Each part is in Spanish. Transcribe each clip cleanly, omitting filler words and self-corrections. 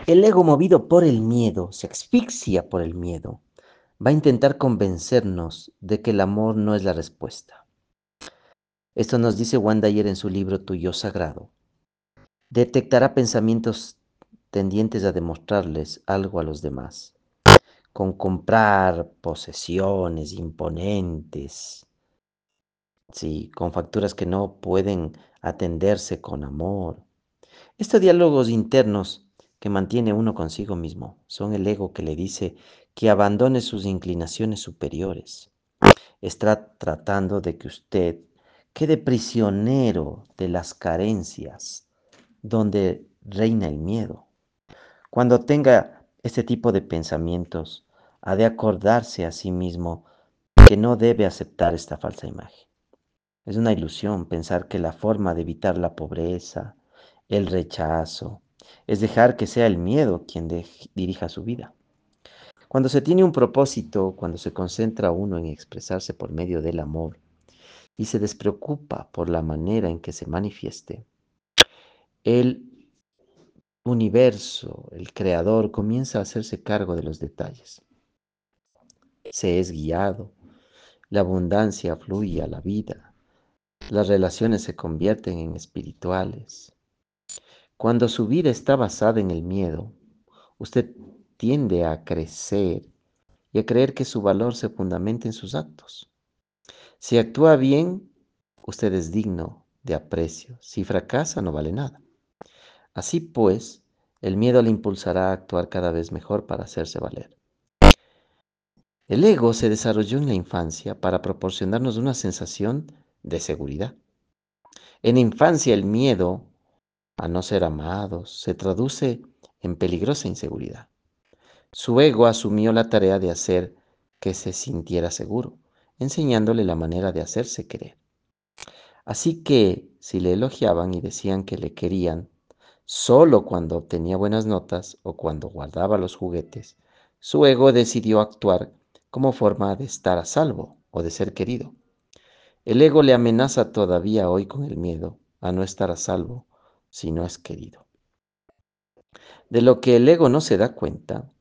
El ego movido por el miedo, se asfixia por el miedo, va a intentar convencernos de que el amor no es la respuesta. Esto nos dice Wanda Dyer en su libro Tu Yo Sagrado. Detectará pensamientos tendientes a demostrarles algo a los demás, con comprar posesiones imponentes, sí, con facturas que no pueden atenderse con amor. Estos diálogos internos que mantiene uno consigo mismo son el ego que le dice que abandone sus inclinaciones superiores. Está tratando de que usted quede prisionero de las carencias donde reina el miedo. Cuando tenga este tipo de pensamientos, ha de acordarse a sí mismo que no debe aceptar esta falsa imagen. Es una ilusión pensar que la forma de evitar la pobreza, el rechazo, es dejar que sea el miedo quien dirija su vida. Cuando se tiene un propósito, cuando se concentra uno en expresarse por medio del amor y se despreocupa por la manera en que se manifieste, el universo, el creador, comienza a hacerse cargo de los detalles. Se es guiado, la abundancia fluye a la vida, las relaciones se convierten en espirituales. Cuando su vida está basada en el miedo, usted tiende a crecer y a creer que su valor se fundamenta en sus actos. Si actúa bien, usted es digno de aprecio. Si fracasa, no vale nada. Así pues, el miedo le impulsará a actuar cada vez mejor para hacerse valer. El ego se desarrolló en la infancia para proporcionarnos una sensación de seguridad. En la infancia el miedo a no ser amados se traduce en peligrosa inseguridad. Su ego asumió la tarea de hacer que se sintiera seguro, enseñándole la manera de hacerse querer. Así que si le elogiaban y decían que le querían, solo cuando obtenía buenas notas o cuando guardaba los juguetes, su ego decidió actuar como forma de estar a salvo o de ser querido. El ego le amenaza todavía hoy con el miedo a no estar a salvo si no es querido. De lo que el ego no se da cuenta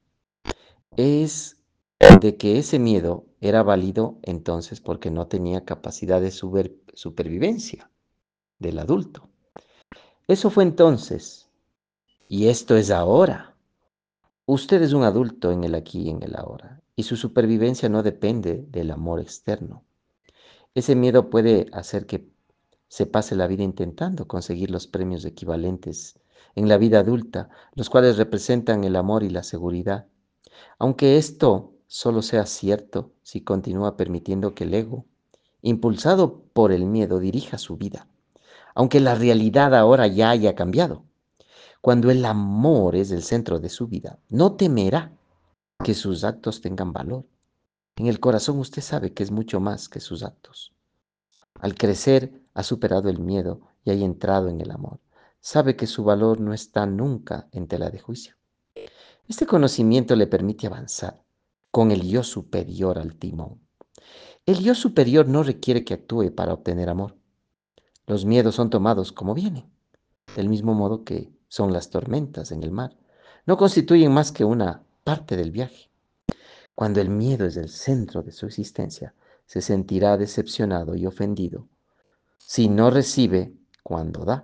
es de que ese miedo era válido entonces porque no tenía capacidad de supervivencia del adulto. Eso fue entonces, y esto es ahora. Usted es un adulto en el aquí y en el ahora, y su supervivencia no depende del amor externo. Ese miedo puede hacer que se pase la vida intentando conseguir los premios equivalentes en la vida adulta, los cuales representan el amor y la seguridad. Aunque esto solo sea cierto si continúa permitiendo que el ego, impulsado por el miedo, dirija su vida, aunque la realidad ahora ya haya cambiado. Cuando el amor es el centro de su vida, no temerá que sus actos tengan valor. En el corazón usted sabe que es mucho más que sus actos. Al crecer ha superado el miedo y ha entrado en el amor. Sabe que su valor no está nunca en tela de juicio. Este conocimiento le permite avanzar con el yo superior al timón. El yo superior no requiere que actúe para obtener amor. Los miedos son tomados como vienen, del mismo modo que son las tormentas en el mar. No constituyen más que una parte del viaje. Cuando el miedo es el centro de su existencia, se sentirá decepcionado y ofendido si no recibe cuando da,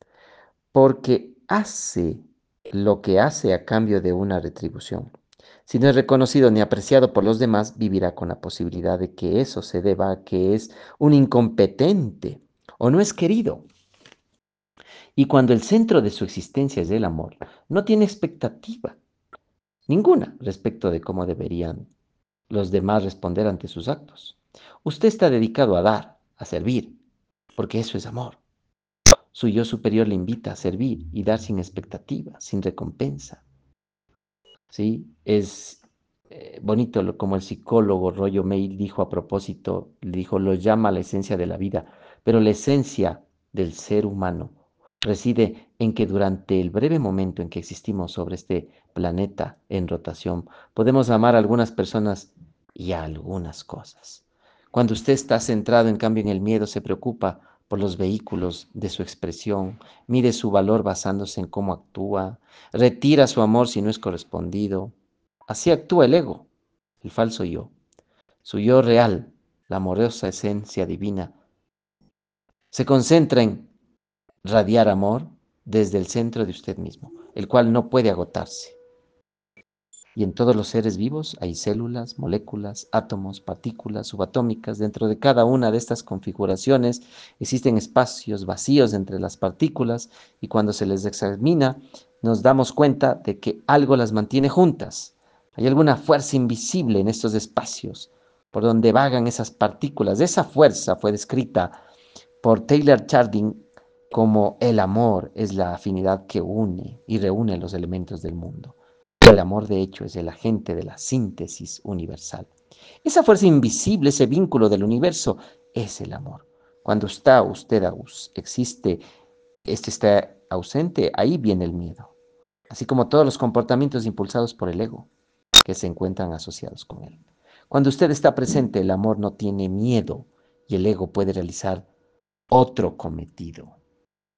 porque hace lo que hace a cambio de una retribución. Si no es reconocido ni apreciado por los demás, vivirá con la posibilidad de que eso se deba a que es un incompetente o no es querido. Y cuando el centro de su existencia es el amor, no tiene expectativa ninguna respecto de cómo deberían los demás responder ante sus actos. Usted está dedicado a dar, a servir, porque eso es amor. Su yo superior le invita a servir y dar sin expectativa, sin recompensa. ¿Sí? Es bonito como el psicólogo Rollo May dijo a propósito, dijo, lo llama la esencia de la vida, pero la esencia del ser humano reside en que durante el breve momento en que existimos sobre este planeta en rotación, podemos amar a algunas personas y a algunas cosas. Cuando usted está centrado, en cambio, en el miedo, se preocupa por los vehículos de su expresión, mide su valor basándose en cómo actúa, retira su amor si no es correspondido. Así actúa el ego, el falso yo. Su yo real, la amorosa esencia divina, se concentra en radiar amor desde el centro de usted mismo, el cual no puede agotarse. Y en todos los seres vivos hay células, moléculas, átomos, partículas subatómicas. Dentro de cada una de estas configuraciones existen espacios vacíos entre las partículas y cuando se les examina nos damos cuenta de que algo las mantiene juntas. Hay alguna fuerza invisible en estos espacios por donde vagan esas partículas. Esa fuerza fue descrita por Taylor Chardin como el amor es la afinidad que une y reúne los elementos del mundo. El amor, de hecho, es el agente de la síntesis universal. Esa fuerza invisible, ese vínculo del universo, es el amor. Cuando está usted existe, este está ausente, ahí viene el miedo. Así como todos los comportamientos impulsados por el ego que se encuentran asociados con él. Cuando usted está presente, el amor no tiene miedo y el ego puede realizar otro cometido.